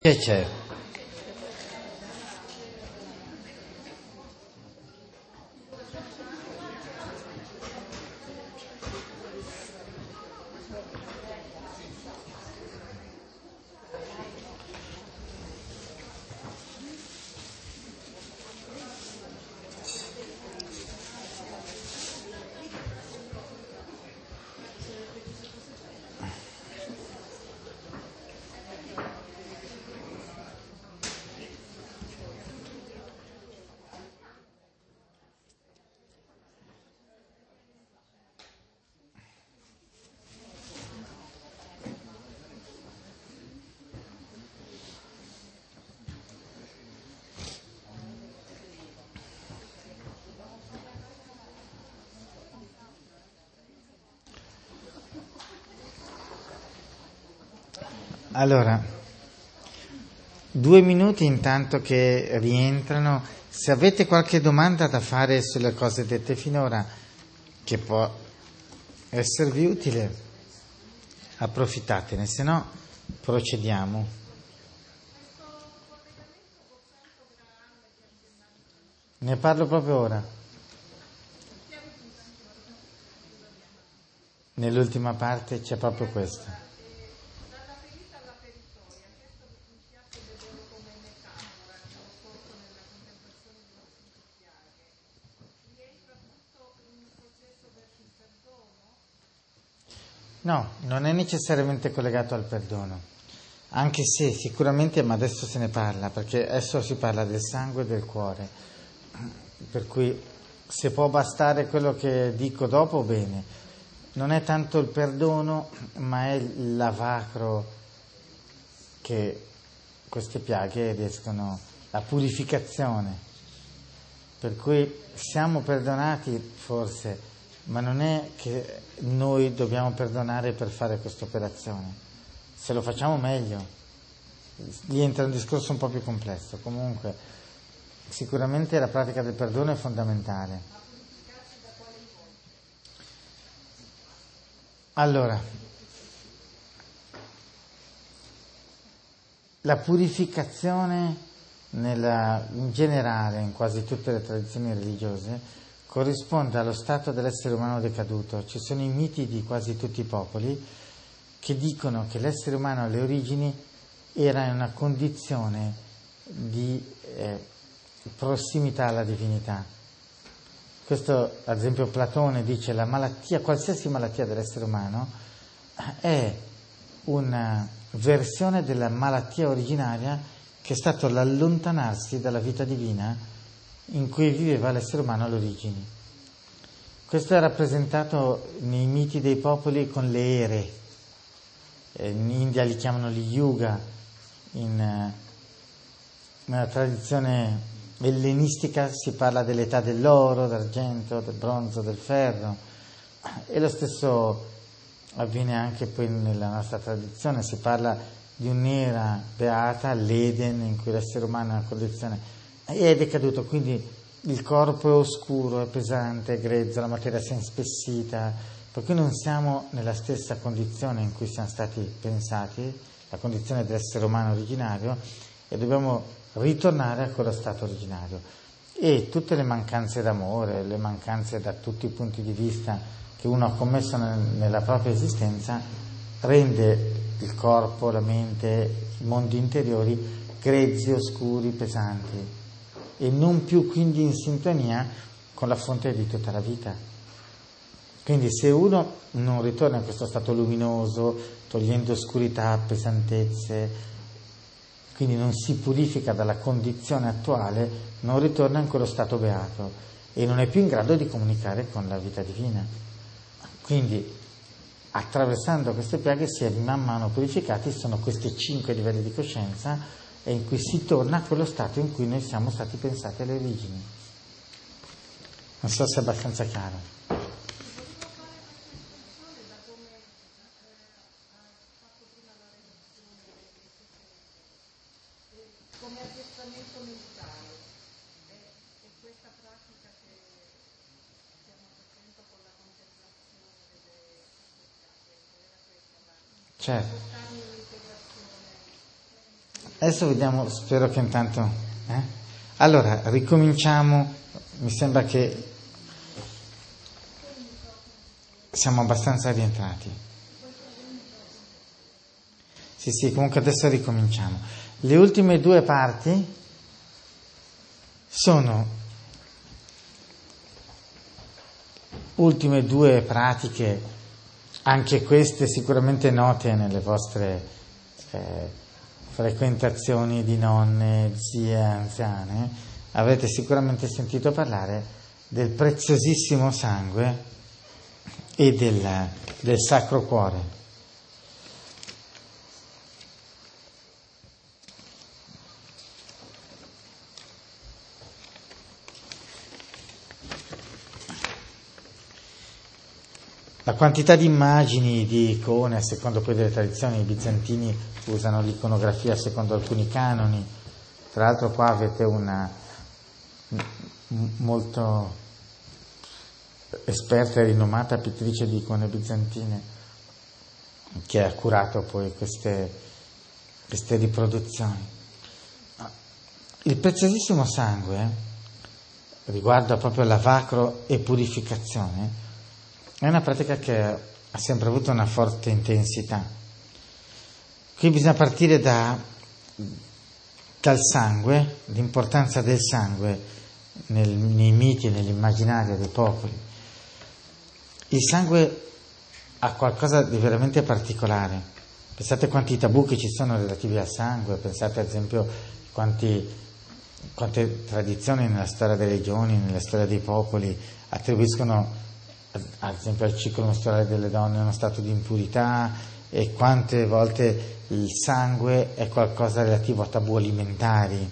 Che c'è? Allora, 2 minuti intanto che rientrano. Se avete qualche domanda da fare sulle cose dette finora, che può esservi utile, approfittatene, se no procediamo. Ne parlo proprio ora. Nell'ultima parte c'è proprio questo. No, non è necessariamente collegato al perdono, anche se sicuramente, ma adesso se ne parla, perché adesso si parla del sangue e del cuore, per cui se può bastare quello che dico dopo, bene. Non è tanto il perdono, ma è il lavacro che queste piaghe riescono, la purificazione. Per cui siamo perdonati forse, ma non è che noi dobbiamo perdonare per fare questa operazione. Se lo facciamo meglio. Lì entra un discorso un po' più complesso. Comunque, sicuramente la pratica del perdono è fondamentale. Allora, la purificazione in generale, in quasi tutte le tradizioni religiose, corrisponde allo stato dell'essere umano decaduto. Ci sono i miti di quasi tutti i popoli che dicono che l'essere umano alle origini era in una condizione di prossimità alla divinità. Questo, ad esempio, Platone dice la malattia, qualsiasi malattia dell'essere umano è una versione della malattia originaria che è stato l'allontanarsi dalla vita divina in cui viveva l'essere umano all'origine. Questo è rappresentato nei miti dei popoli con le ere. In India li chiamano gli yuga, nella tradizione ellenistica si parla dell'età dell'oro, dell'argento, del bronzo, del ferro, e lo stesso avviene anche poi nella nostra tradizione. Si parla di un'era beata, l'Eden, in cui l'essere umano è in una condizione è decaduto, quindi il corpo è oscuro, è pesante, è grezzo, la materia si è inspessita, per cui non siamo nella stessa condizione in cui siamo stati pensati, la condizione dell'essere umano originario, e dobbiamo ritornare a quello stato originario. E tutte le mancanze d'amore, le mancanze da tutti i punti di vista che uno ha commesso nella propria esistenza, rende il corpo, la mente, i mondi interiori grezzi, oscuri, pesanti, e non più quindi in sintonia con la fonte di tutta la vita. Quindi se uno non ritorna in questo stato luminoso, togliendo oscurità, pesantezze, quindi non si purifica dalla condizione attuale, non ritorna in quello stato beato e non è più in grado di comunicare con la vita divina. Quindi, attraversando queste piaghe si è man mano purificati. Sono questi 5 livelli di coscienza, e in cui si torna a quello stato in cui noi siamo stati pensati alle origini. Non so se è abbastanza chiaro. Come aggiustamento mentale, è questa pratica che stiamo facendo con la contemplazione delle aspettate, era questa la Certo. portarmi un'integrazione. Adesso vediamo, spero che intanto... Allora, ricominciamo, mi sembra che siamo abbastanza rientrati. Sì, comunque adesso ricominciamo. Le ultime due parti sono ultime due pratiche, anche queste sicuramente note nelle vostre frequentazioni di nonne, zie, anziane. Avrete sicuramente sentito parlare del preziosissimo sangue e del Sacro Cuore. La quantità di immagini, di icone, a secondo poi delle tradizioni, i bizantini usano l'iconografia secondo alcuni canoni. Tra l'altro qua avete una molto esperta e rinomata pittrice di icone bizantine che ha curato poi queste riproduzioni. Il preziosissimo sangue, riguardo proprio lavacro e purificazione, è una pratica che ha sempre avuto una forte intensità. Qui bisogna partire dal sangue, l'importanza del sangue nei miti e nell'immaginario dei popoli. Il sangue ha qualcosa di veramente particolare. Pensate quanti tabù che ci sono relativi al sangue, pensate ad esempio quante tradizioni nella storia delle regioni, nella storia dei popoli attribuiscono ad esempio al ciclo mestruale delle donne uno stato di impurità, e quante volte il sangue è qualcosa relativo a tabù alimentari.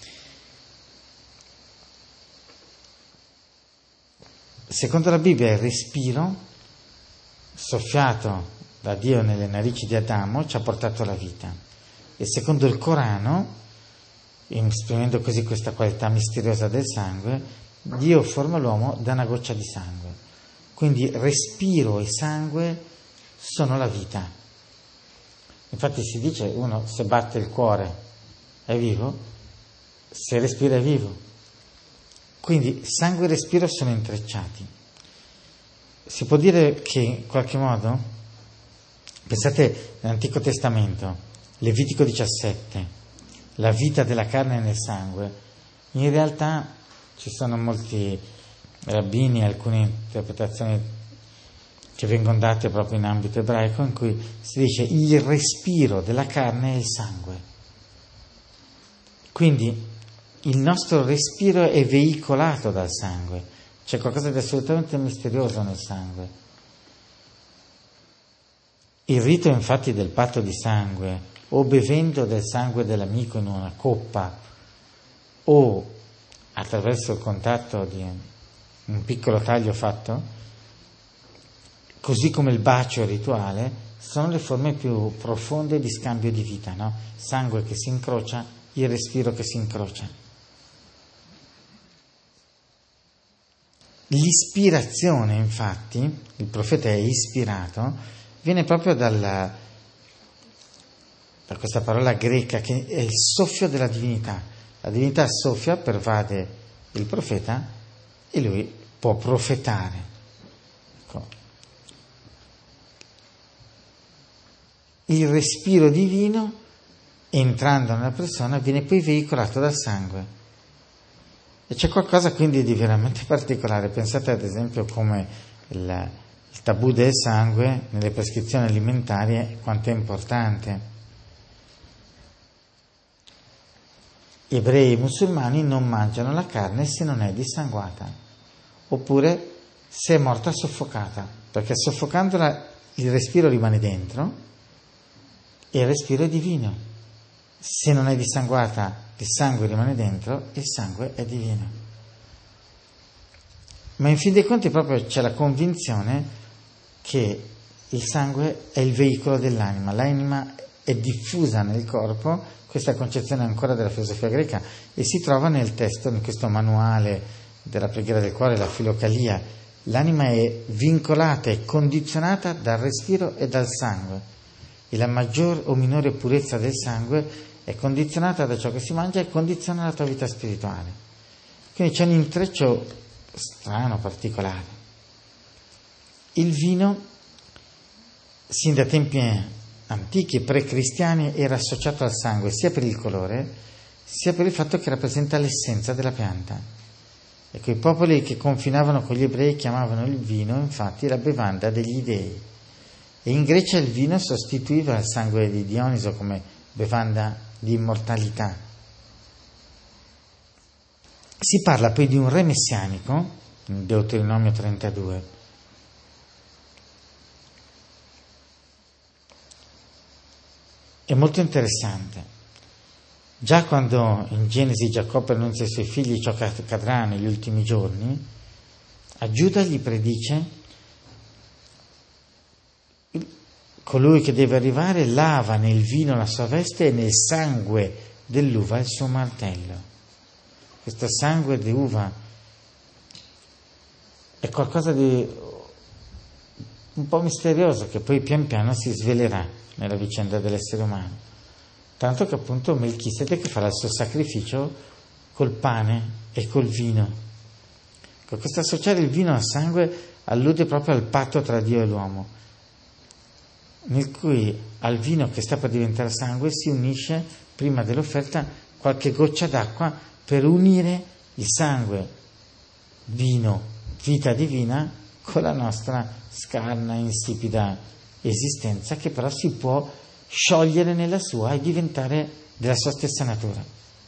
Secondo la Bibbia il respiro soffiato da Dio nelle narici di Adamo ci ha portato alla vita, e secondo il Corano, esprimendo così questa qualità misteriosa del sangue, Dio forma l'uomo da una goccia di sangue. Quindi respiro e sangue sono la vita. Infatti si dice, uno se batte il cuore è vivo, se respira è vivo. Quindi sangue e respiro sono intrecciati. Si può dire che in qualche modo, pensate nell'Antico Testamento, Levitico 17, la vita della carne nel sangue, in realtà ci sono molti rabbini, alcune interpretazioni che vengono date proprio in ambito ebraico, in cui si dice il respiro della carne è il sangue. Quindi il nostro respiro è veicolato dal sangue, c'è qualcosa di assolutamente misterioso nel sangue. Il rito infatti del patto di sangue, o bevendo del sangue dell'amico in una coppa, o attraverso il contatto di un piccolo taglio fatto, così come il bacio rituale, sono le forme più profonde di scambio di vita, no? Sangue che si incrocia, il respiro che si incrocia. L'ispirazione, infatti, il profeta è ispirato, viene proprio da questa parola greca che è il soffio della divinità. La divinità soffia, pervade il profeta e lui può profetare. Ecco. Il respiro divino, entrando nella persona, viene poi veicolato dal sangue. E c'è qualcosa quindi di veramente particolare. Pensate ad esempio come il tabù del sangue nelle prescrizioni alimentari, quanto è importante. Ebrei e musulmani non mangiano la carne se non è dissanguata, oppure se è morta soffocata, perché soffocandola il respiro rimane dentro e il respiro è divino. Se non è dissanguata il sangue rimane dentro e il sangue è divino. Ma in fin dei conti proprio c'è la convinzione che il sangue è il veicolo dell'anima, l'anima è diffusa nel corpo. Questa concezione ancora della filosofia greca, e si trova nel testo, in questo manuale della preghiera del cuore, la Filocalia. L'anima è vincolata e condizionata dal respiro e dal sangue, e la maggior o minore purezza del sangue è condizionata da ciò che si mangia e condiziona la tua vita spirituale. Quindi c'è un intreccio strano, particolare. Il vino, sin da tempi antichi, pre-cristiani, era associato al sangue sia per il colore sia per il fatto che rappresenta l'essenza della pianta. Ecco, i popoli che confinavano con gli ebrei chiamavano il vino, infatti, la bevanda degli dei. E in Grecia il vino sostituiva il sangue di Dioniso come bevanda di immortalità. Si parla poi di un re messianico, in Deuteronomio 32, è molto interessante. Già quando in Genesi Giacobbe annuncia ai suoi figli ciò che accadrà negli ultimi giorni, a Giuda gli predice: colui che deve arrivare lava nel vino la sua veste e nel sangue dell'uva il suo martello. Questo sangue di uva è qualcosa di un po' misterioso che poi pian piano si svelerà nella vicenda dell'essere umano. Tanto che appunto Melchisedec farà il suo sacrificio col pane e col vino. Questo associare il vino al sangue allude proprio al patto tra Dio e l'uomo, nel cui al vino che sta per diventare sangue si unisce prima dell'offerta qualche goccia d'acqua per unire il sangue, vino, vita divina, con la nostra scarna, insipida esistenza, che però si può sciogliere nella sua e diventare della sua stessa natura.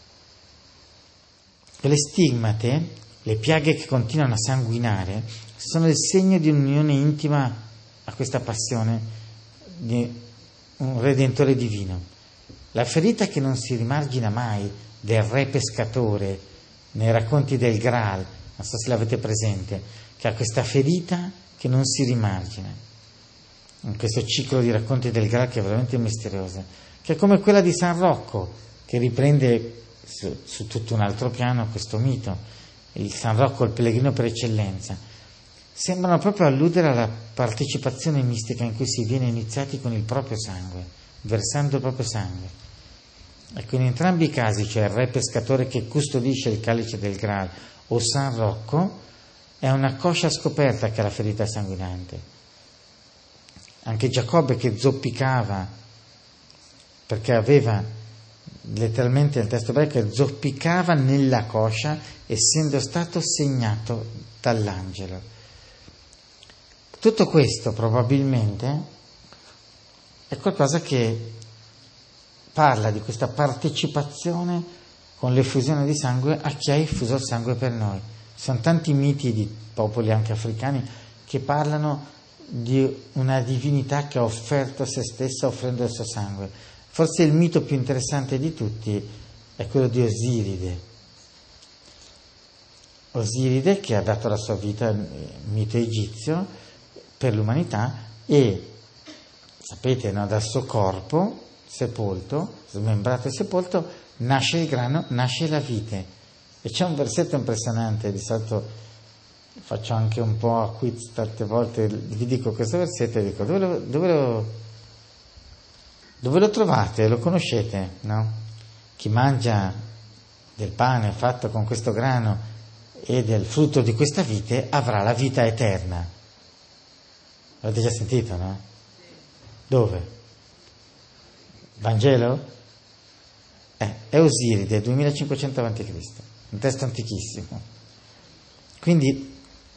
Le stigmate, le piaghe che continuano a sanguinare, sono il segno di un'unione intima a questa passione di un Redentore divino. La ferita che non si rimargina mai del re pescatore nei racconti del Graal, non so se l'avete presente, che ha questa ferita che non si rimargina in questo ciclo di racconti del Graal, che è veramente misteriosa, che è come quella di San Rocco, che riprende su tutto un altro piano questo mito. Il San Rocco, il pellegrino per eccellenza, sembrano proprio alludere alla partecipazione mistica in cui si viene iniziati con il proprio sangue, versando il proprio sangue. Ecco, in entrambi i casi, cioè il re pescatore che custodisce il calice del Graal o San Rocco, è una coscia scoperta che è la ferita sanguinante. Anche Giacobbe che zoppicava, perché aveva, letteralmente nel testo ebraico, zoppicava nella coscia, essendo stato segnato dall'angelo. Tutto questo probabilmente è qualcosa che parla di questa partecipazione con l'effusione di sangue a chi ha effuso il sangue per noi. Ci sono tanti miti di popoli anche africani che parlano di una divinità che ha offerto se stessa offrendo il suo sangue. Forse il mito più interessante di tutti è quello di Osiride. Osiride che ha dato la sua vita, mito egizio, per l'umanità, e sapete, no, dal suo corpo sepolto, smembrato e sepolto, nasce il grano, nasce la vite. E c'è un versetto impressionante, di solito faccio anche un po' a quiz tante volte, vi dico questo versetto e dico dove lo trovate, lo conoscete, no? Chi mangia del pane fatto con questo grano e del frutto di questa vite avrà la vita eterna. L'avete già sentito, no? Dove? Vangelo? È Osiride, 2500 a.C., un testo antichissimo. Quindi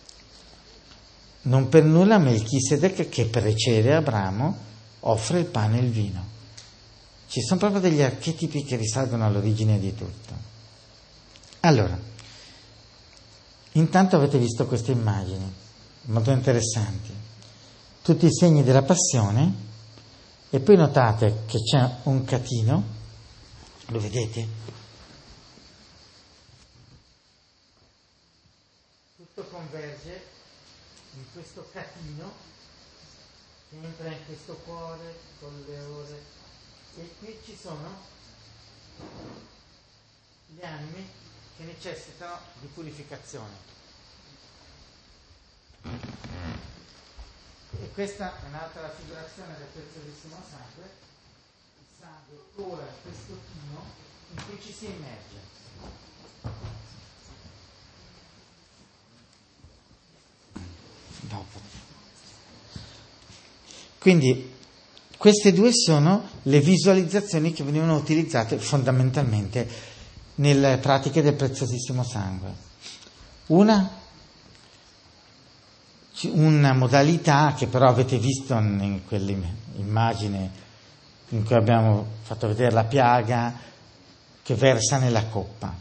non per nulla Melchisedec, che precede Abramo, offre il pane e il vino. Ci sono proprio degli archetipi che risalgono all'origine di tutto. Allora, intanto avete visto queste immagini molto interessanti, tutti i segni della passione, e poi notate che c'è un catino, lo vedete? Tutto converge in questo catino che entra in questo cuore con le ore, e qui ci sono le anime che necessitano di purificazione. E questa è un'altra raffigurazione del preziosissimo sangue, il sangue ora questo chino in cui ci si immerge. Dopo. Quindi queste due sono le visualizzazioni che venivano utilizzate fondamentalmente nelle pratiche del preziosissimo sangue. Una modalità che però avete visto in quell'immagine in cui abbiamo fatto vedere la piaga che versa nella coppa.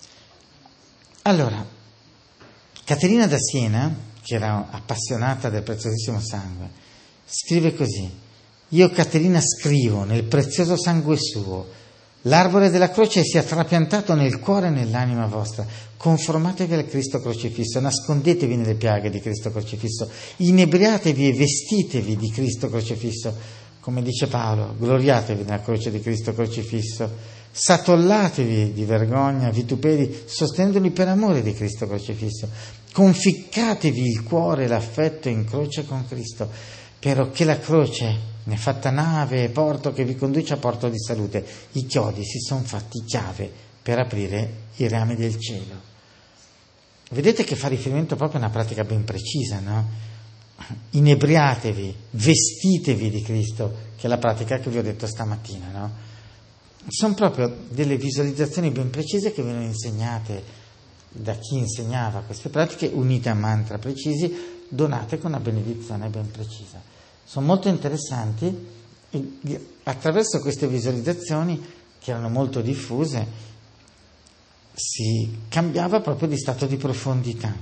Allora, Caterina da Siena, che era appassionata del preziosissimo sangue, scrive così: io Caterina scrivo nel prezioso sangue suo, l'arbore della croce sia trapiantato nel cuore e nell'anima vostra, conformatevi al Cristo crocifisso, nascondetevi nelle piaghe di Cristo crocifisso, inebriatevi e vestitevi di Cristo crocifisso, come dice Paolo, gloriatevi nella croce di Cristo crocifisso, satollatevi di vergogna, vituperi, sostenendoli per amore di Cristo crocifisso, conficcatevi il cuore e l'affetto in croce con Cristo, perché la croce ne è fatta nave e porto che vi conduce a porto di salute. I chiodi si sono fatti chiave per aprire i rami del cielo. Vedete che fa riferimento proprio a una pratica ben precisa, no? Inebriatevi, vestitevi di Cristo, che è la pratica che vi ho detto stamattina, no? Sono proprio delle visualizzazioni ben precise che vengono insegnate da chi insegnava queste pratiche, unite a mantra precisi, donate con una benedizione ben precisa. Sono molto interessanti e attraverso queste visualizzazioni, che erano molto diffuse, si cambiava proprio di stato di profondità.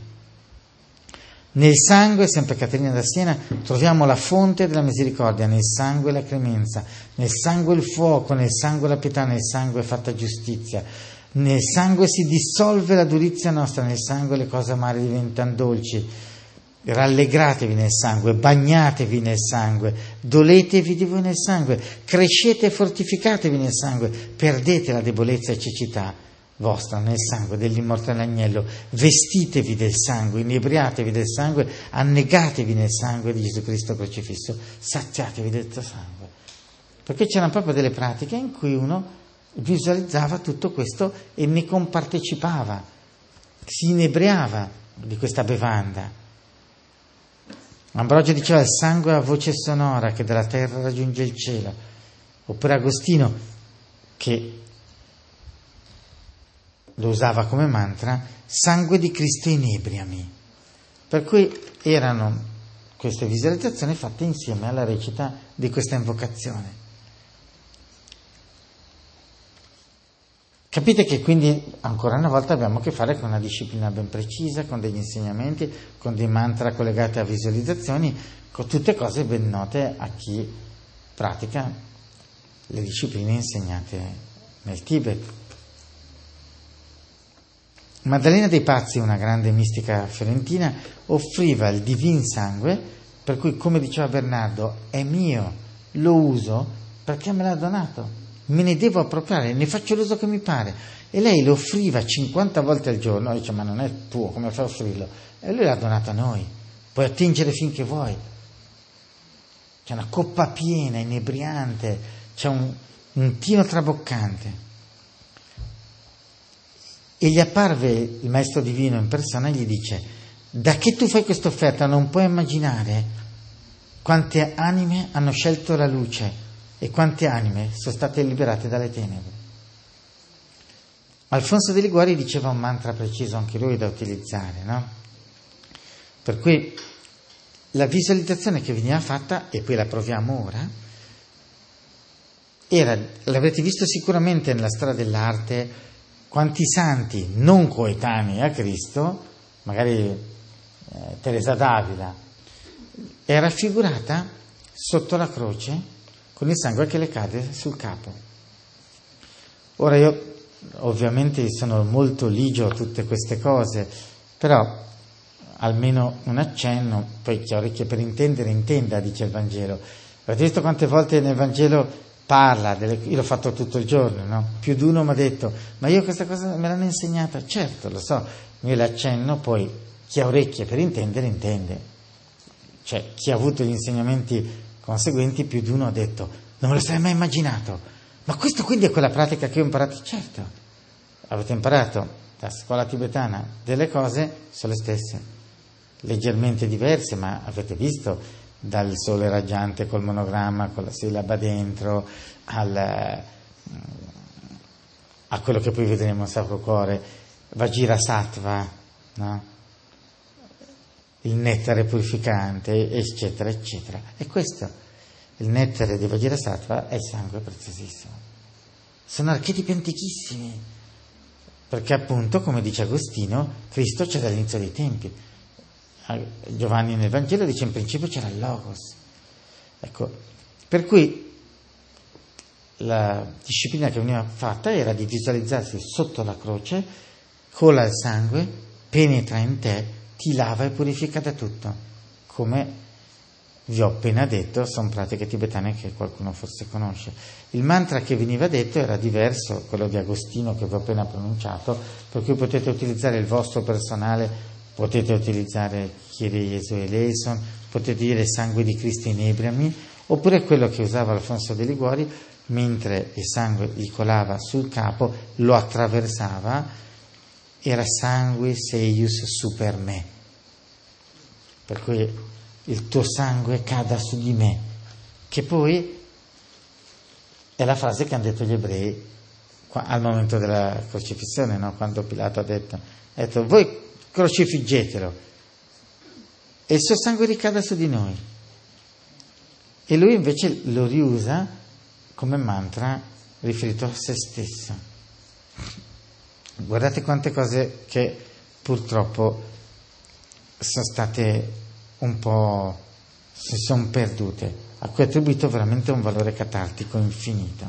Nel sangue, sempre Caterina da Siena, troviamo la fonte della misericordia, nel sangue la clemenza, nel sangue il fuoco, nel sangue la pietà, nel sangue è fatta giustizia, nel sangue si dissolve la durizia nostra, nel sangue le cose amare diventano dolci. Rallegratevi nel sangue, bagnatevi nel sangue, doletevi di voi nel sangue, crescete e fortificatevi nel sangue, perdete la debolezza e cecità vostra nel sangue dell'immortale agnello, vestitevi del sangue, inebriatevi del sangue, annegatevi nel sangue di Gesù Cristo crocifisso, saziatevi del suo sangue. Perché c'erano proprio delle pratiche in cui uno visualizzava tutto questo e ne compartecipava, si inebriava di questa bevanda. Ambrogio diceva: il sangue ha voce sonora che dalla terra raggiunge il cielo. Oppure Agostino, che lo usava come mantra: sangue di Cristo inebriami. Per cui erano queste visualizzazioni fatte insieme alla recita di questa invocazione. Capite che quindi ancora una volta abbiamo a che fare con una disciplina ben precisa, con degli insegnamenti, con dei mantra collegati a visualizzazioni, con tutte cose ben note a chi pratica le discipline insegnate nel Tibet. Maddalena dei Pazzi, una grande mistica fiorentina, offriva il divin sangue, per cui, come diceva Bernardo, è mio, lo uso perché me l'ha donato. Me ne devo appropriare, ne faccio l'uso che mi pare. E lei lo offriva 50 volte al giorno, dice: ma non è tuo, come fai a offrirlo? E lui l'ha donato a noi, puoi attingere finché vuoi. C'è una coppa piena, inebriante, c'è un tino traboccante. E gli apparve il maestro divino in persona e gli dice: da che tu fai questa offerta non puoi immaginare quante anime hanno scelto la luce e quante anime sono state liberate dalle tenebre. Alfonso de Liguori diceva un mantra preciso anche lui da utilizzare, no? Per cui la visualizzazione che veniva fatta, e poi la proviamo ora, l'avrete visto sicuramente nella storia dell'arte, quanti santi non coetanei a Cristo, magari Teresa d'Avila, è raffigurata sotto la croce con il sangue che le cade sul capo. Ora io ovviamente sono molto ligio a tutte queste cose, però almeno un accenno, poi chi ha orecchie per intendere intenda, dice il Vangelo. Avete visto quante volte nel Vangelo parla, io l'ho fatto tutto il giorno, no? Più di uno mi ha detto: ma io questa cosa me l'hanno insegnata? Certo, lo so, io l'accenno, poi chi ha orecchie per intendere intende. Cioè chi ha avuto gli insegnamenti conseguenti, più di uno ha detto: non me lo sarei mai immaginato, Ma questo quindi è quella pratica che ho imparato? Certo, avete imparato da scuola tibetana, delle cose sono le stesse, leggermente diverse, ma avete visto dal sole raggiante col monogramma, con la sillaba dentro, a quello che poi vedremo al Sacro Cuore, Vajrasattva, no? Il nettare purificante, eccetera, eccetera. E questo, il nettare di Vajrasattva, è il sangue preziosissimo. Sono archetipi antichissimi, perché appunto, come dice Agostino, Cristo c'è dall'inizio dei tempi. Giovanni nel Vangelo dice in principio c'era il Logos. Ecco, per cui la disciplina che veniva fatta era di visualizzarsi sotto la croce, cola il sangue, penetra in te, ti lava e purifica da tutto. Come vi ho appena detto, sono pratiche tibetane che qualcuno forse conosce. Il mantra che veniva detto era diverso, quello di Agostino che vi ho appena pronunciato, per cui potete utilizzare il vostro personale, potete utilizzare Kyrie Jesu eleison, potete dire sangue di Cristo inebriami, oppure quello che usava Alfonso de Liguori, mentre il sangue gli colava sul capo, lo attraversava, era sanguis eius super me, per cui il tuo sangue cada su di me, che poi è la frase che hanno detto gli ebrei al momento della crocifissione, no? Quando Pilato ha detto voi crocifiggetelo e il suo sangue ricada su di noi, e lui invece lo riusa come mantra riferito a se stesso. Guardate quante cose che purtroppo sono state un po', si sono perdute, a cui è attribuito veramente un valore catartico infinito.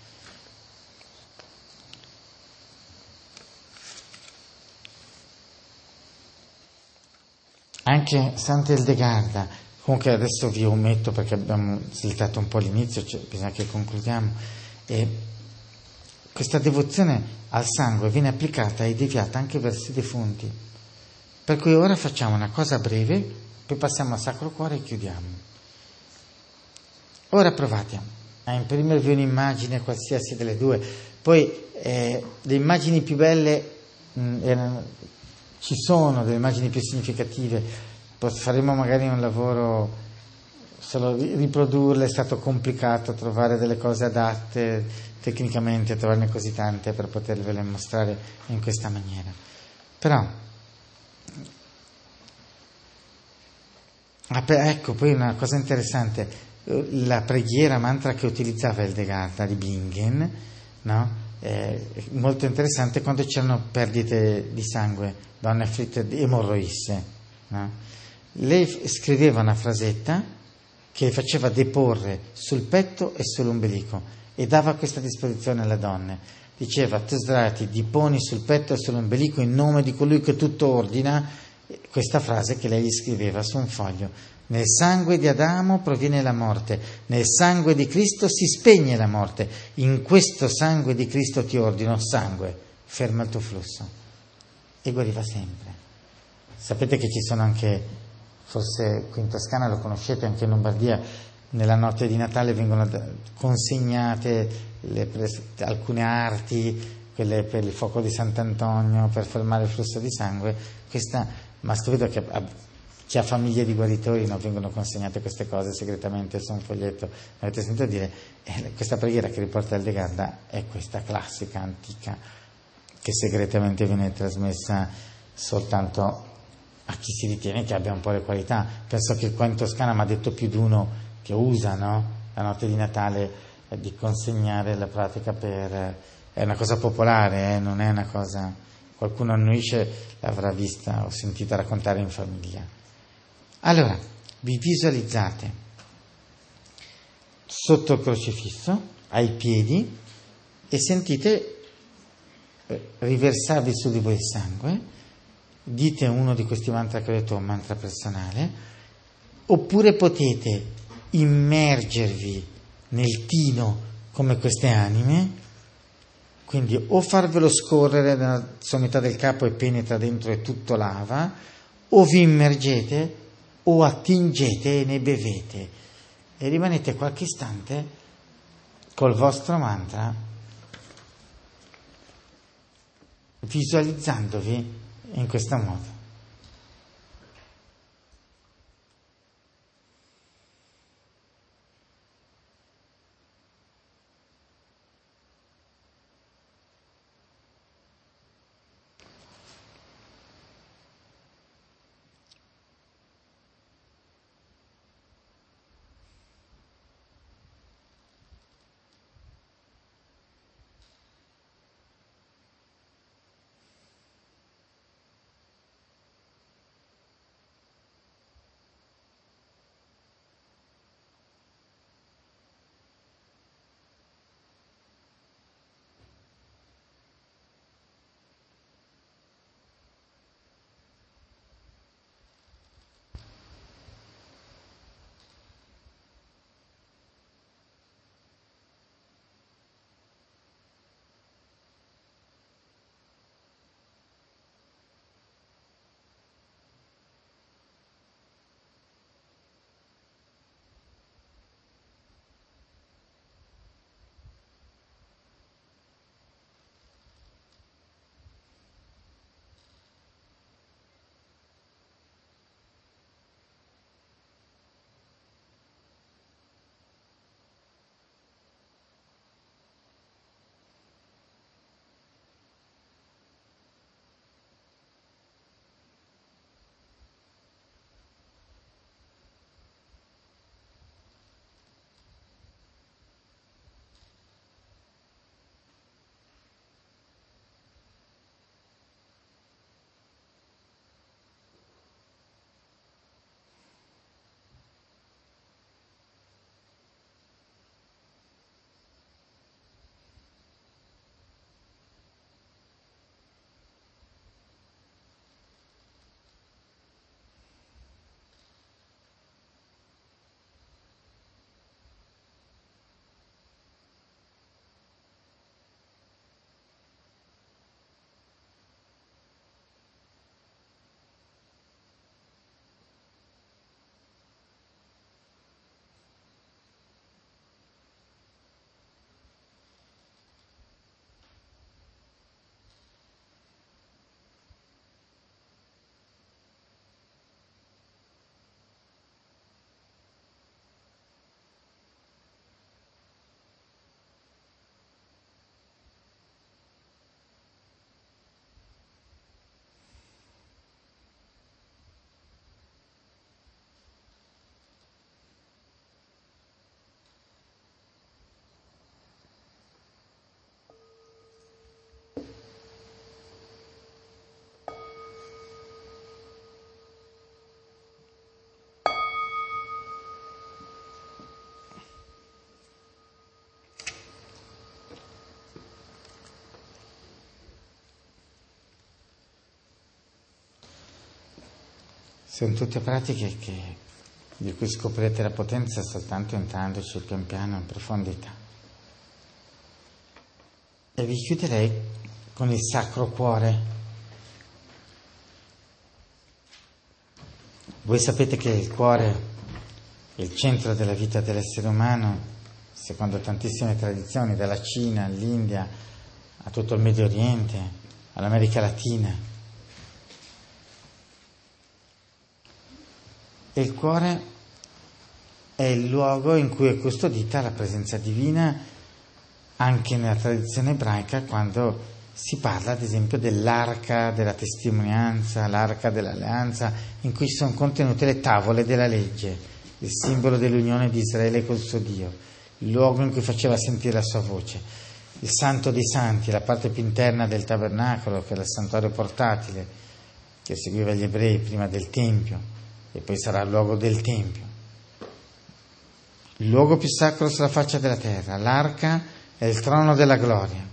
Anche Sant'Eldegarda, comunque adesso vi ometto perché abbiamo slittato un po' l'inizio, bisogna che concludiamo, e questa devozione al sangue viene applicata e deviata anche verso i defunti, per cui ora facciamo una cosa breve, poi passiamo al Sacro Cuore e chiudiamo. Ora provate a imprimervi un'immagine qualsiasi delle due, poi le immagini più belle ci sono, delle immagini più significative, faremo magari un lavoro, solo riprodurle è stato complicato, trovare delle cose adatte tecnicamente, trovarne così tante per potervele mostrare in questa maniera. Però ecco, poi una cosa interessante, la preghiera mantra che utilizzava Eldegarda di Bingen, no? Molto interessante quando c'erano perdite di sangue, donne afflitte di emorroisse, no? Lei scriveva una frasetta che faceva deporre sul petto e sull'ombelico e dava questa disposizione alle donne. Diceva: tu sdraiati, diponi sul petto e sull'ombelico in nome di colui che tutto ordina. Questa frase che lei gli scriveva su un foglio: nel sangue di Adamo proviene la morte, nel sangue di Cristo si spegne la morte, in questo sangue di Cristo ti ordino, sangue, ferma il tuo flusso. E guariva sempre. Sapete che ci sono anche, forse qui in Toscana lo conoscete, anche in Lombardia, nella notte di Natale vengono consegnate alcune arti, quelle per il fuoco di Sant'Antonio, per fermare il flusso di sangue. Ma vedo che chi ha famiglie di guaritori, no, vengono consegnate queste cose segretamente su un foglietto. Avete sentito dire? Questa preghiera che riporta Eldegarda è questa classica, antica, che segretamente viene trasmessa soltanto a chi si ritiene che abbia un po' le qualità. Penso che qua in Toscana mi ha detto più di uno che usa, no? La notte di Natale di consegnare la pratica è una cosa popolare, non è una cosa, qualcuno annuisce, l'avrà vista o sentita raccontare in famiglia. Allora, vi visualizzate sotto il crocifisso, ai piedi, e sentite riversarvi su di voi il sangue, dite uno di questi mantra che ho detto, un mantra personale, oppure potete immergervi nel tino come queste anime, quindi o farvelo scorrere nella sommità del capo e penetra dentro e tutto lava, o vi immergete o attingete e ne bevete e rimanete qualche istante col vostro mantra, visualizzandovi in questo modo. Sono tutte pratiche di cui scoprirete la potenza soltanto entrandoci pian piano in profondità. E vi chiuderei con il Sacro Cuore. Voi sapete che il cuore è il centro della vita dell'essere umano, secondo tantissime tradizioni, dalla Cina all'India, a tutto il Medio Oriente, all'America Latina. E il cuore è il luogo in cui è custodita la presenza divina, anche nella tradizione ebraica, quando si parla ad esempio dell'arca della testimonianza, l'arca dell'alleanza, in cui sono contenute le tavole della legge, il simbolo dell'unione di Israele col suo Dio, il luogo in cui faceva sentire la sua voce, il Santo dei Santi, la parte più interna del tabernacolo, che era il santuario portatile, che seguiva gli ebrei prima del Tempio, e poi sarà il luogo del Tempio. Il luogo più sacro sulla faccia della terra, l'arca è il trono della gloria.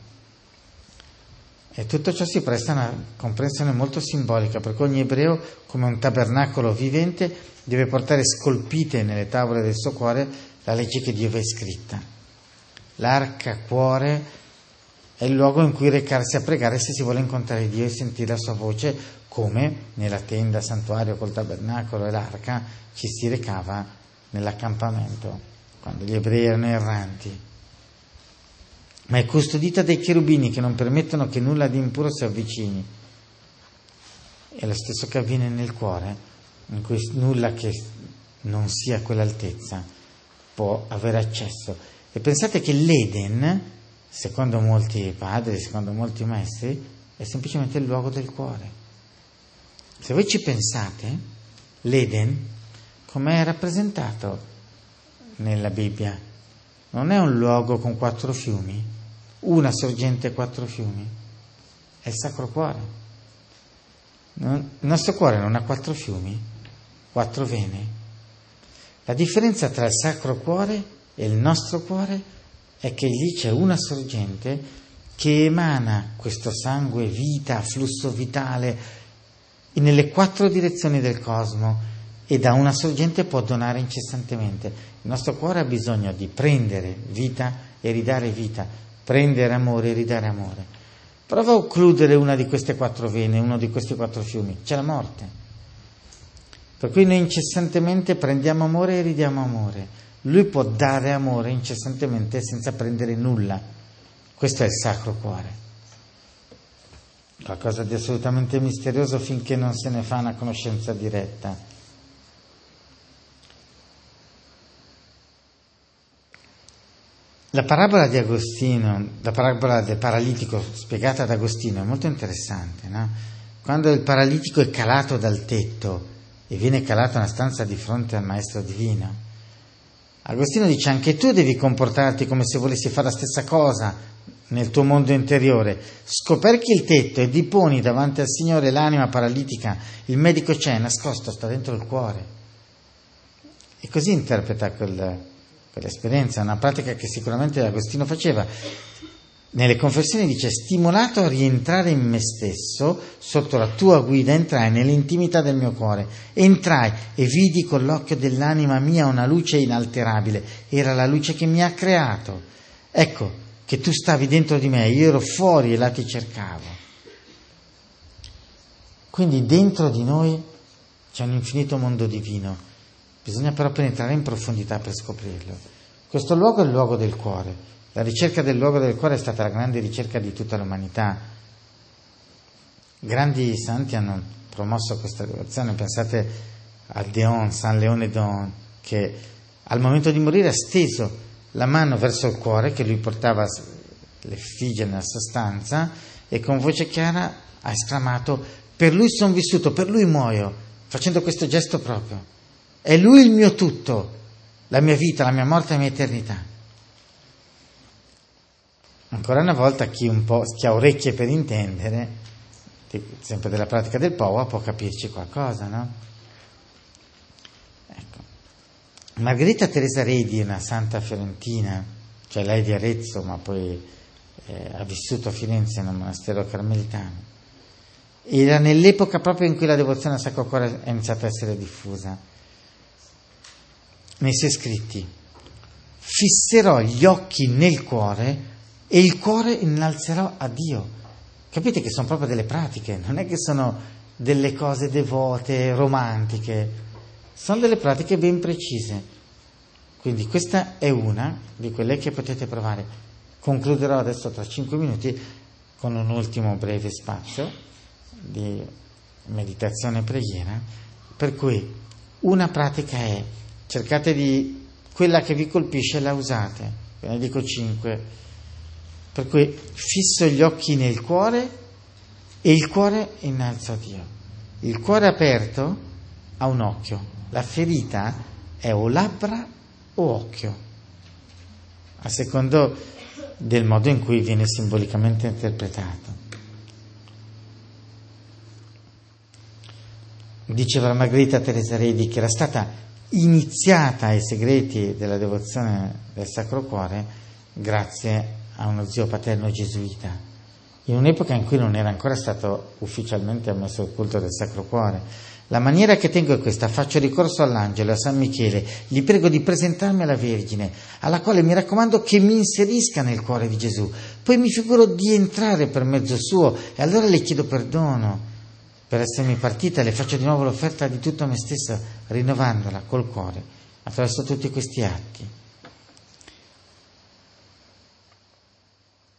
E tutto ciò si presta a una comprensione molto simbolica, perché ogni ebreo, come un tabernacolo vivente, deve portare scolpite nelle tavole del suo cuore la legge che Dio aveva scritta. L'arca, cuore, è il luogo in cui recarsi a pregare se si vuole incontrare Dio e sentire la sua voce, come nella tenda santuario col tabernacolo e l'arca ci si recava nell'accampamento, quando gli ebrei erano erranti. ma è custodita dai cherubini che non permettono che nulla di impuro si avvicini. È lo stesso che avviene nel cuore, in cui nulla che non sia a quell'altezza può avere accesso. E pensate che l'Eden, secondo molti padri, secondo molti maestri, è semplicemente il luogo del cuore. Se voi ci pensate, l'Eden, come è rappresentato nella Bibbia, non è un luogo con 4 fiumi, una sorgente e 4 fiumi, è il Sacro Cuore. Il nostro cuore non ha 4 fiumi, 4 vene. La differenza tra il Sacro Cuore e il nostro cuore è che lì c'è una sorgente che emana questo sangue, vita, flusso vitale nelle 4 direzioni del cosmo, e da una sorgente può donare incessantemente. Il nostro cuore ha bisogno di prendere vita e ridare vita, prendere amore e ridare amore. Prova a occludere una di queste 4 vene, uno di questi 4 fiumi, c'è la morte. Per cui noi incessantemente prendiamo amore e ridiamo amore. Lui può dare amore incessantemente senza prendere nulla. Questo è il Sacro Cuore. Qualcosa di assolutamente misterioso finché non se ne fa una conoscenza diretta. La parabola di Agostino, la parabola del paralitico spiegata da Agostino è molto interessante, no? Quando il paralitico è calato dal tetto e viene calato in una stanza di fronte al Maestro Divino, Agostino dice: anche tu devi comportarti come se volessi fare la stessa cosa nel tuo mondo interiore. Scoperchi il tetto e diponi davanti al Signore l'anima paralitica, il medico c'è, nascosto, sta dentro il cuore. E così interpreta quell'esperienza, una pratica che sicuramente Agostino faceva. Nelle confessioni dice: stimolato a rientrare in me stesso, sotto la tua guida entrai nell'intimità del mio cuore, entrai e vidi con l'occhio dell'anima mia una luce inalterabile, era la luce che mi ha creato. Ecco che tu stavi dentro di me, io ero fuori e là ti cercavo. Quindi dentro di noi c'è un infinito mondo divino, bisogna però penetrare in profondità per scoprirlo. Questo luogo è il luogo del cuore. La ricerca del luogo del cuore è stata la grande ricerca di tutta l'umanità. Grandi santi hanno promosso questa devozione. Pensate a Deon, San Leone Deon, che al momento di morire ha steso la mano verso il cuore, che lui portava l'effigie nella sua stanza, e con voce chiara ha esclamato: per lui sono vissuto, per lui muoio, facendo questo gesto proprio. È lui il mio tutto, la mia vita, la mia morte, la mia eternità. Ancora una volta, chi ha orecchie per intendere, sempre della pratica del Powa, può capirci qualcosa, no? Ecco. Margherita Teresa Redi, una santa fiorentina, cioè lei di Arezzo, ma poi ha vissuto a Firenze in un monastero carmelitano. Era nell'epoca proprio in cui la devozione al Sacro Cuore è iniziata a essere diffusa. Nei suoi scritti: fisserò gli occhi nel cuore e il cuore innalzerò a Dio. Capite che sono proprio delle pratiche, non è che sono delle cose devote, romantiche, sono delle pratiche ben precise. Quindi questa è una di quelle che potete provare. Concluderò adesso tra 5 minuti con un ultimo breve spazio di meditazione e preghiera, per cui una pratica è: cercate di quella che vi colpisce, la usate. Ve ne dico 5. Per cui fisso gli occhi nel cuore e il cuore innalzo a Dio. Il cuore aperto ha un occhio, la ferita è o labbra o occhio, a secondo del modo in cui viene simbolicamente interpretato. Diceva la Margherita Teresa Redi che era stata iniziata ai segreti della devozione del Sacro Cuore grazie a uno zio paterno gesuita, in un'epoca in cui non era ancora stato ufficialmente ammesso il culto del Sacro Cuore. La maniera che tengo è questa: faccio ricorso all'angelo e a San Michele, gli prego di presentarmi alla Vergine, alla quale mi raccomando che mi inserisca nel cuore di Gesù, poi mi figuro di entrare per mezzo suo e allora le chiedo perdono per essermi partita e le faccio di nuovo l'offerta di tutto me stessa, rinnovandola col cuore attraverso tutti questi atti.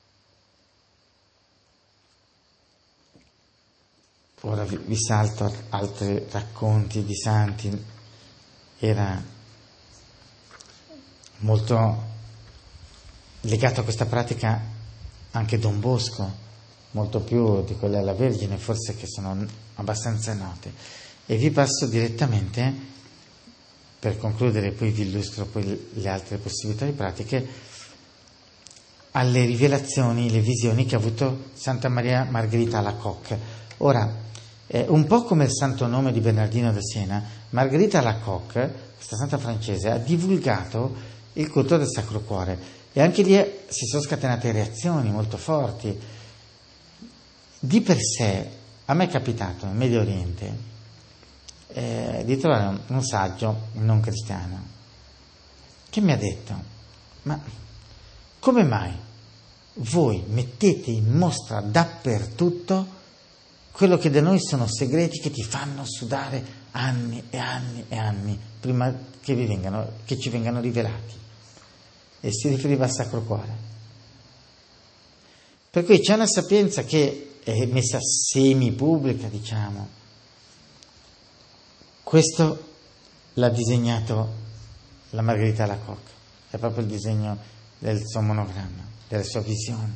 ora vi salto altri racconti di santi, era molto legato a questa pratica anche Don Bosco, molto più di quelle alla Vergine, forse, che sono abbastanza note. E vi passo direttamente, per concludere, poi vi illustro poi le altre possibilità di pratiche, alle rivelazioni, le visioni che ha avuto Santa Maria Margherita Alacoque. Ora, un po' come il santo nome di Bernardino da Siena, Margherita Alacoque, questa santa francese, ha divulgato il culto del Sacro Cuore, e anche lì si sono scatenate reazioni molto forti. Di per sé, a me è capitato in Medio Oriente di trovare un saggio non cristiano che mi ha detto: ma come mai voi mettete in mostra dappertutto quello che da noi sono segreti che ti fanno sudare anni e anni e anni prima che ci vengano rivelati? E si riferiva al Sacro Cuore. Per cui c'è una sapienza che è messa semi-pubblica, diciamo. Questo l'ha disegnato la Margherita Alacoque, è proprio il disegno del suo monogramma, della sua visione.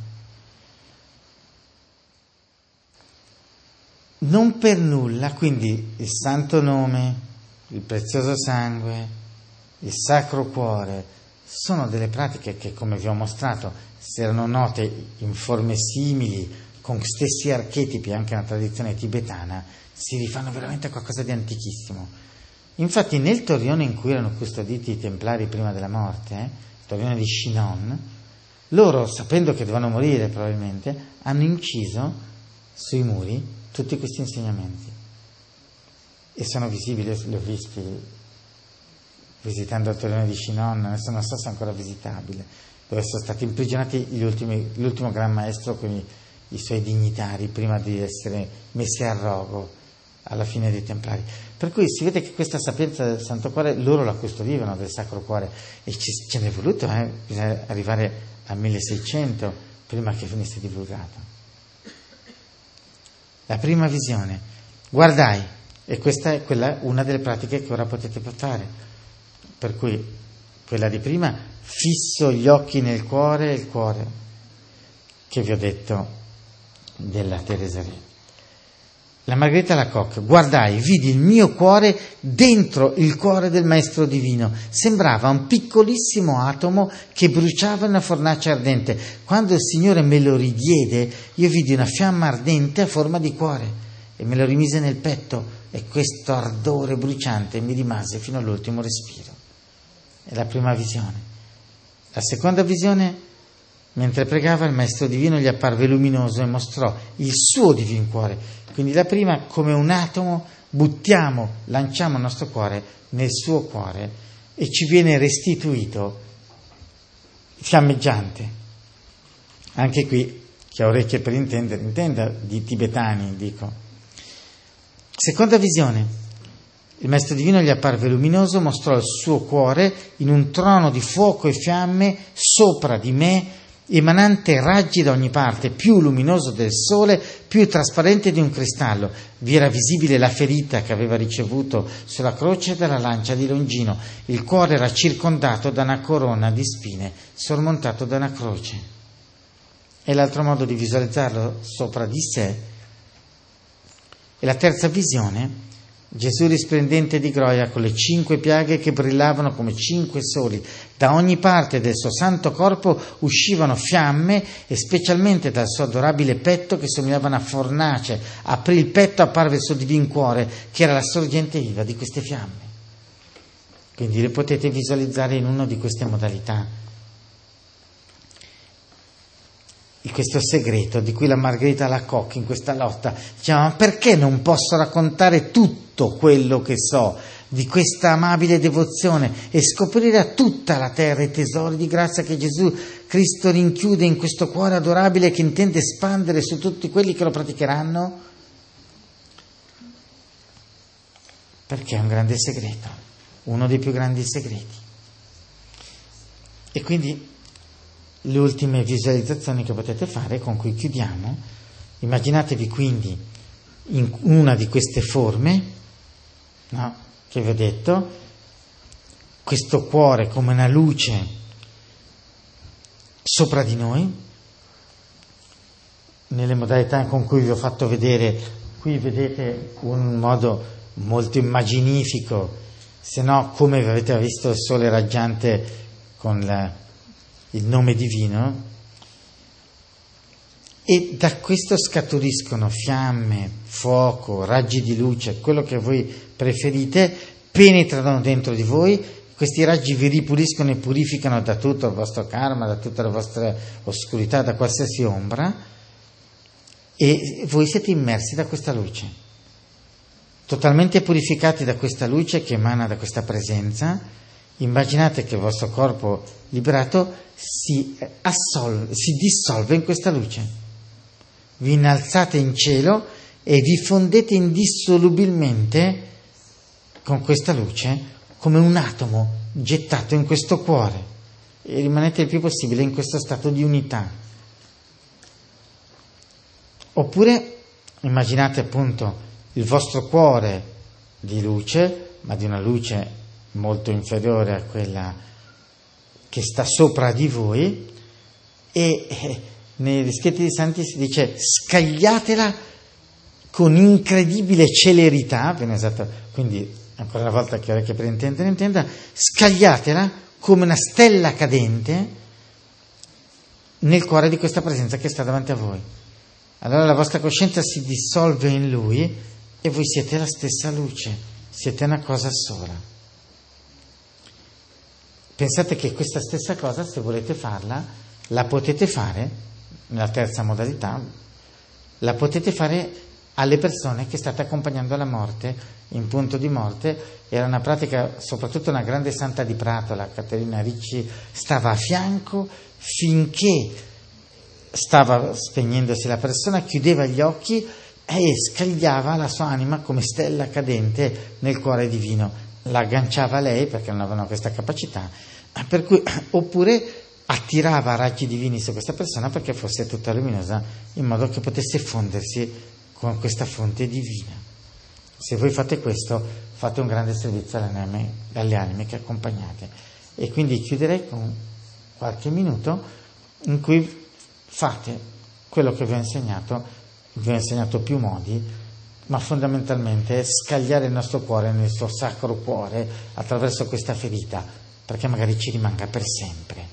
Non per nulla, quindi, il santo nome, il prezioso sangue, il Sacro Cuore sono delle pratiche che, come vi ho mostrato, se erano note in forme simili, con stessi archetipi anche nella tradizione tibetana, si rifanno veramente a qualcosa di antichissimo. Infatti nel torrione in cui erano custoditi i templari prima della morte, il torrione di Chinon, loro, sapendo che dovevano morire probabilmente, hanno inciso sui muri tutti questi insegnamenti, e sono visibili, li ho visti visitando il torrione di Chinon, adesso non so se è ancora visitabile, dove sono stati imprigionati l'ultimo Gran Maestro con i suoi dignitari prima di essere messi a rogo alla fine dei Templari. Per cui si vede che questa sapienza del Santo Cuore loro la custodivano, del Sacro Cuore, e ce n'è voluto bisogna arrivare al 1600 prima che venisse divulgato. La prima visione, guardai, e questa è una delle pratiche che ora potete fare. Per cui quella di prima, fisso gli occhi nel cuore, il cuore che vi ho detto della Teresa Re. La Margherita Alacoque, guardai, vidi il mio cuore dentro il cuore del Maestro Divino, sembrava un piccolissimo atomo che bruciava in una fornace ardente. Quando il Signore me lo ridiede, io vidi una fiamma ardente a forma di cuore e me lo rimise nel petto, e questo ardore bruciante mi rimase fino all'ultimo respiro. È la prima visione. La seconda visione, mentre pregava, il Maestro Divino gli apparve luminoso e mostrò il suo divin cuore. Quindi la prima, come un atomo, lanciamo il nostro cuore nel suo cuore e ci viene restituito fiammeggiante. Anche qui, chi ha orecchie per intendere, intenda di tibetani, dico. Seconda visione. Il Maestro Divino gli apparve luminoso, mostrò il suo cuore in un trono di fuoco e fiamme sopra di me, emanante raggi da ogni parte, più luminoso del sole, più trasparente di un cristallo. Vi era visibile la ferita che aveva ricevuto sulla croce dalla lancia di Longino. Il cuore era circondato da una corona di spine, sormontato da una croce. E l'altro modo di visualizzarlo sopra di sé. E la terza visione, Gesù risplendente di gloria, con le 5 piaghe che brillavano come 5 soli. Da ogni parte del suo santo corpo uscivano fiamme, e specialmente dal suo adorabile petto che somigliava a una fornace. Aprì il petto, apparve il suo divin cuore, che era la sorgente viva di queste fiamme. Quindi le potete visualizzare in una di queste modalità. Questo segreto di cui la Margherita Alacoque in questa lotta diceva: ma perché non posso raccontare tutto quello che so di questa amabile devozione e scoprire a tutta la terra i tesori di grazia che Gesù Cristo rinchiude in questo cuore adorabile che intende espandere su tutti quelli che lo praticheranno? Perché è un grande segreto, uno dei più grandi segreti. E quindi le ultime visualizzazioni che potete fare, con cui chiudiamo, immaginatevi quindi in una di queste forme, no, che vi ho detto, questo cuore come una luce sopra di noi, nelle modalità con cui vi ho fatto vedere. Qui vedete un modo molto immaginifico, se no come avete visto il sole raggiante con il nome divino, e da questo scaturiscono fiamme, fuoco, raggi di luce, quello che voi preferite, penetrano dentro di voi, questi raggi vi ripuliscono e purificano da tutto il vostro karma, da tutta la vostra oscurità, da qualsiasi ombra, e voi siete immersi da questa luce, totalmente purificati da questa luce che emana da questa presenza. Immaginate che il vostro corpo liberato si dissolve in questa luce. Vi innalzate in cielo e vi fondete indissolubilmente con questa luce come un atomo gettato in questo cuore e rimanete il più possibile in questo stato di unità. Oppure immaginate appunto il vostro cuore di luce, ma di una luce molto inferiore a quella che sta sopra di voi, e nei scritti dei santi si dice scagliatela con incredibile celerità, quindi ancora una volta che per intendere intenda, scagliatela come una stella cadente nel cuore di questa presenza che sta davanti a voi. Allora la vostra coscienza si dissolve in lui e voi siete la stessa luce, siete una cosa sola. Pensate che questa stessa cosa, se volete farla, la potete fare nella terza modalità, la potete fare alle persone che state accompagnando alla morte, in punto di morte. Era una pratica, soprattutto una grande santa di Prato, la Caterina Ricci, stava a fianco finché stava spegnendosi la persona, chiudeva gli occhi e scagliava la sua anima come stella cadente nel cuore divino. La agganciava lei perché non avevano questa capacità, per cui, oppure attirava raggi divini su questa persona perché fosse tutta luminosa, in modo che potesse fondersi con questa fonte divina. Se voi fate questo, fate un grande servizio alle anime che accompagnate. E quindi chiuderei con qualche minuto in cui fate quello che vi ho insegnato più modi, ma fondamentalmente è scagliare il nostro cuore nel suo sacro cuore attraverso questa ferita, perché magari ci rimanga per sempre.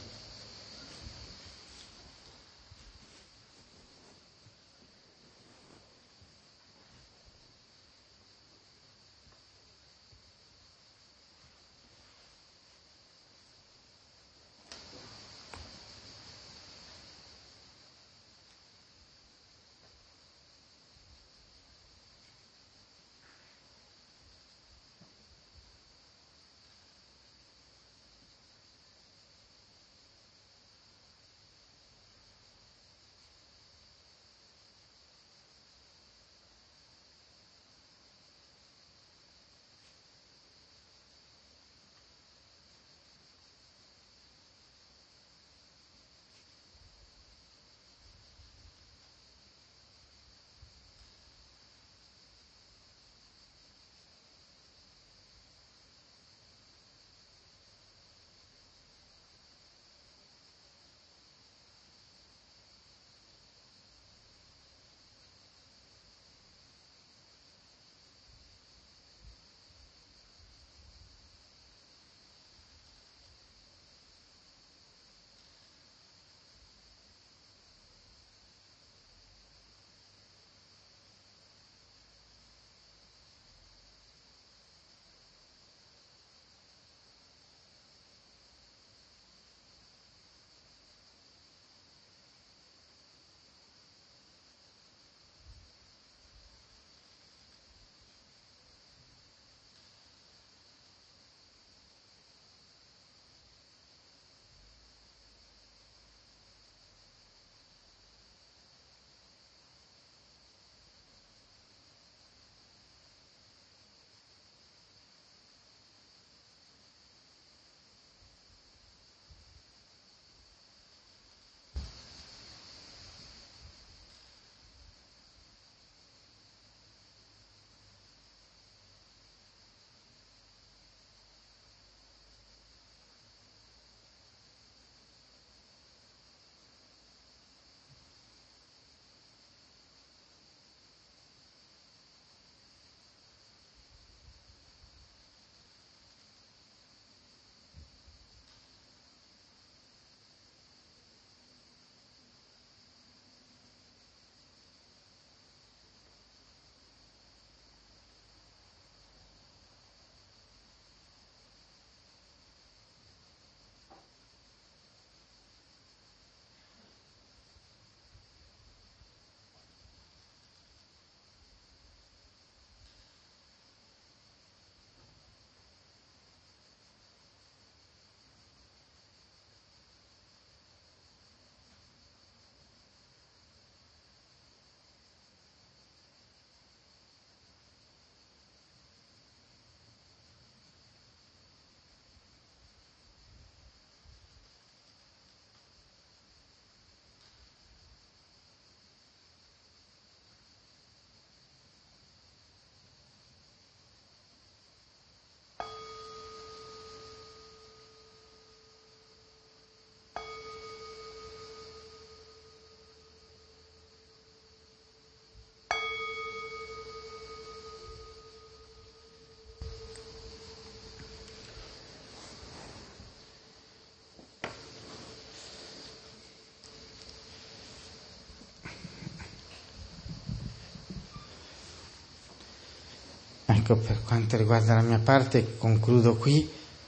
Ecco, per quanto riguarda la mia parte, concludo qui,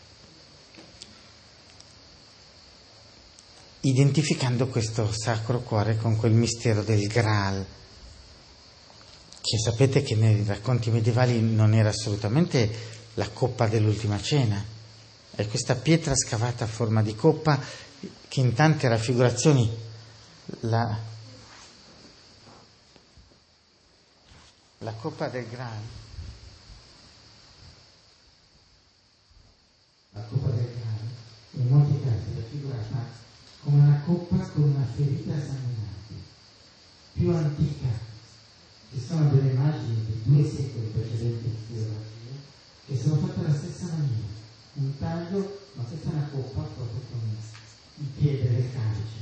identificando questo Sacro Cuore con quel mistero del Graal, che sapete che nei racconti medievali non era assolutamente la coppa dell'ultima cena, è questa pietra scavata a forma di coppa che in tante raffigurazioni la coppa del Graal. La coppa del Graal in molti casi è raffigurata come una coppa con una ferita sanguinante, più antica. Ci sono delle immagini di 2 secoli precedenti di teologia che sono fatte alla stessa maniera, un taglio, ma questa è una coppa proprio con i piedi del calice.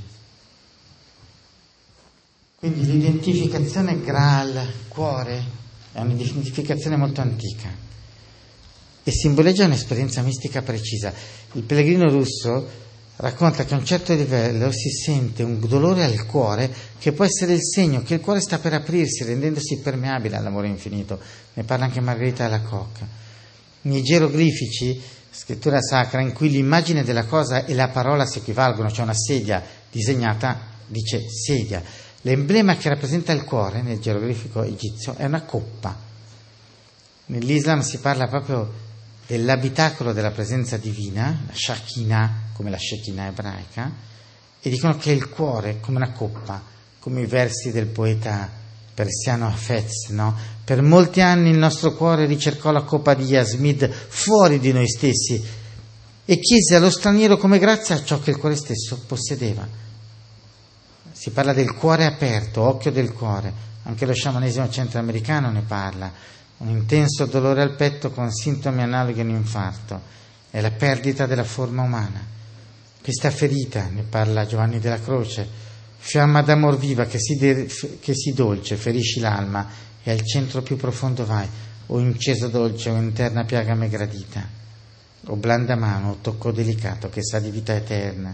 Quindi l'identificazione Graal-cuore è un'identificazione molto antica e simboleggia un'esperienza mistica precisa. Il pellegrino russo racconta che a un certo livello si sente un dolore al cuore che può essere il segno che il cuore sta per aprirsi, rendendosi permeabile all'amore infinito. Ne parla anche Margherita Alacoque. Nei geroglifici, scrittura sacra, in cui l'immagine della cosa e la parola si equivalgono, cioè una sedia disegnata, dice sedia. L'emblema che rappresenta il cuore nel geroglifico egizio è una coppa. Nell'Islam si parla proprio dell'abitacolo della presenza divina, la Shekinah, come la Shekinah ebraica, e dicono che il cuore come una coppa, come i versi del poeta persiano Hafez, no? Per molti anni il nostro cuore ricercò la coppa di Yasmid fuori di noi stessi e chiese allo straniero come grazia ciò che il cuore stesso possedeva. Si parla del cuore aperto, occhio del cuore, anche lo sciamanesimo centroamericano ne parla. Un intenso dolore al petto con sintomi analoghi a un infarto, è la perdita della forma umana. Questa ferita, ne parla Giovanni della Croce, fiamma d'amor viva che si dolce, ferisci l'alma e al centro più profondo vai, o inceso dolce o interna piaga me gradita, o blanda mano o tocco delicato che sa di vita eterna.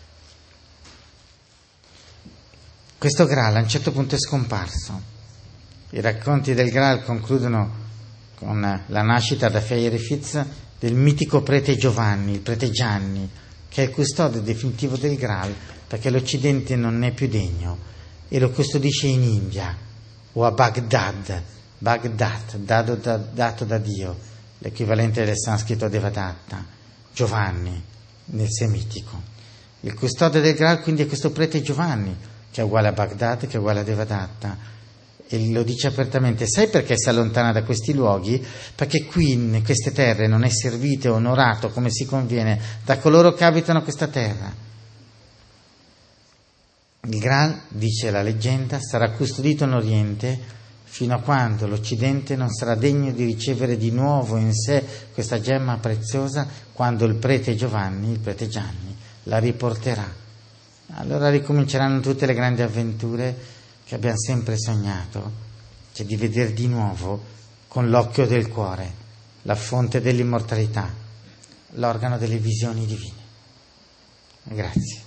Questo Graal a un certo punto è scomparso. I racconti del Graal concludono con la nascita da Feyerfitz del mitico prete Giovanni, il prete Gianni, che è il custode definitivo del Graal perché l'Occidente non ne è più degno e lo custodisce in India o a Baghdad, dato da Dio, l'equivalente del sanscrito Devadatta, Giovanni nel semitico. Il custode del Graal quindi è questo prete Giovanni, che è uguale a Baghdad, che è uguale a Devadatta. E lo dice apertamente. Sai perché si allontana da questi luoghi? Perché qui in queste terre non è servito e onorato come si conviene da coloro che abitano questa terra. Il Graal, dice la leggenda, sarà custodito in Oriente fino a quando l'Occidente non sarà degno di ricevere di nuovo in sé questa gemma preziosa, quando il prete Giovanni, il prete Gianni, la riporterà. Allora ricominceranno tutte le grandi avventure che abbiamo sempre sognato, cioè di vedere di nuovo con l'occhio del cuore, la fonte dell'immortalità, l'organo delle visioni divine. Grazie.